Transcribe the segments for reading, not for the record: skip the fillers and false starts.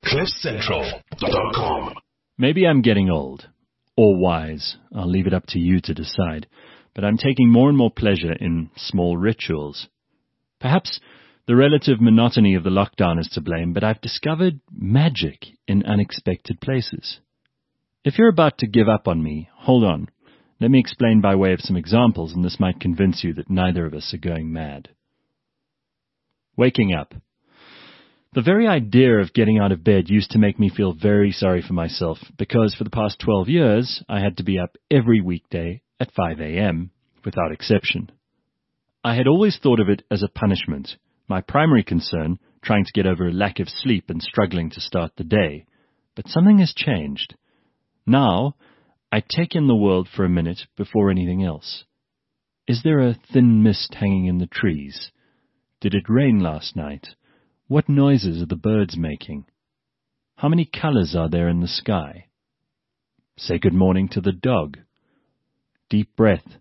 CliffCentral.com. Maybe I'm getting old, or wise. I'll leave it up to you to decide. But I'm taking more and more pleasure in small rituals. Perhaps the relative monotony of the lockdown is to blame, but I've discovered magic in unexpected places. If you're about to give up on me, hold on. Let me explain by way of some examples, and this might convince you that neither of us are going mad. Waking up. The very idea of getting out of bed used to make me feel very sorry for myself, because for the past 12 years, I had to be up every weekday at 5 a.m., without exception. I had always thought of it as a punishment, my primary concern trying to get over a lack of sleep and struggling to start the day. But something has changed. Now, I take in the world for a minute before anything else. Is there a thin mist hanging in the trees? Did it rain last night? What noises are the birds making? How many colors are there in the sky? Say good morning to the dog. Deep breath.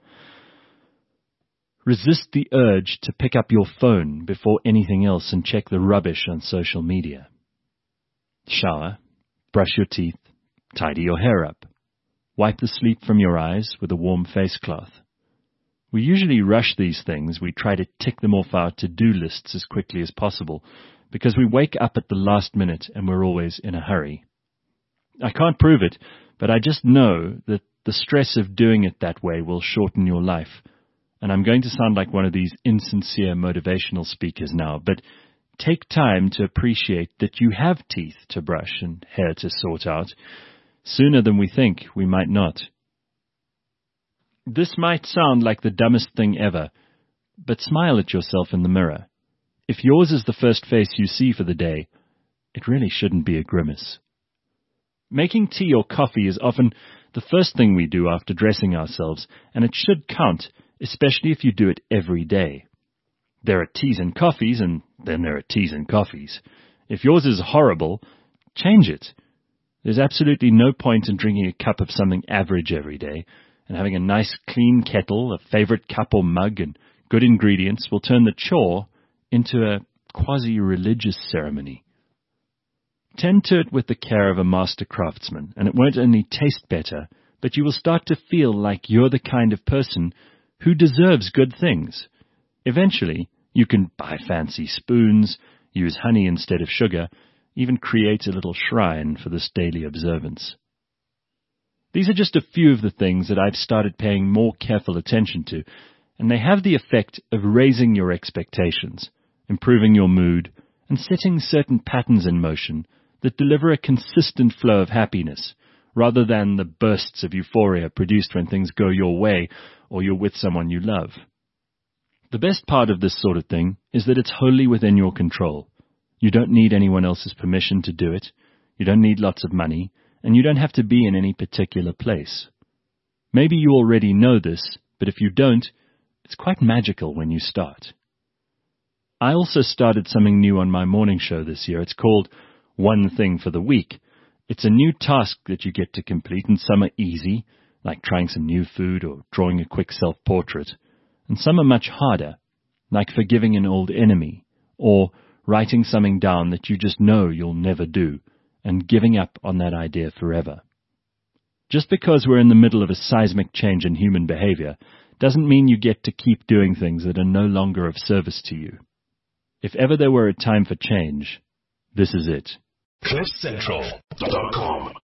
Resist the urge to pick up your phone before anything else and check the rubbish on social media. Shower, brush your teeth, tidy your hair up. Wipe the sleep from your eyes with a warm face cloth. We usually rush these things. We try to tick them off our to-do lists as quickly as possible because we wake up at the last minute and we're always in a hurry. I can't prove it, but I just know that the stress of doing it that way will shorten your life. And I'm going to sound like one of these insincere motivational speakers now, but take time to appreciate that you have teeth to brush and hair to sort out. Sooner than we think, we might not. This might sound like the dumbest thing ever, but smile at yourself in the mirror. If yours is the first face you see for the day, it really shouldn't be a grimace. Making tea or coffee is often the first thing we do after dressing ourselves, and it should count, especially if you do it every day. There are teas and coffees, and then there are teas and coffees. If yours is horrible, change it. There's absolutely no point in drinking a cup of something average every day, and having a nice clean kettle, a favorite cup or mug, and good ingredients will turn the chore into a quasi-religious ceremony. Tend to it with the care of a master craftsman, and it won't only taste better, but you will start to feel like you're the kind of person who deserves good things. Eventually, you can buy fancy spoons, use honey instead of sugar, even create a little shrine for this daily observance. These are just a few of the things that I've started paying more careful attention to, and they have the effect of raising your expectations, improving your mood, and setting certain patterns in motion that deliver a consistent flow of happiness, rather than the bursts of euphoria produced when things go your way or you're with someone you love. The best part of this sort of thing is that it's wholly within your control. You don't need anyone else's permission to do it. You don't need lots of money. And you don't have to be in any particular place. Maybe you already know this, but if you don't, it's quite magical when you start. I also started something new on my morning show this year. It's called One Thing for the Week. It's a new task that you get to complete, and some are easy, like trying some new food or drawing a quick self-portrait. And some are much harder, like forgiving an old enemy, or writing something down that you just know you'll never do, and giving up on that idea forever. Just because we're in the middle of a seismic change in human behavior doesn't mean you get to keep doing things that are no longer of service to you. If ever there were a time for change, this is it. CliffCentral.com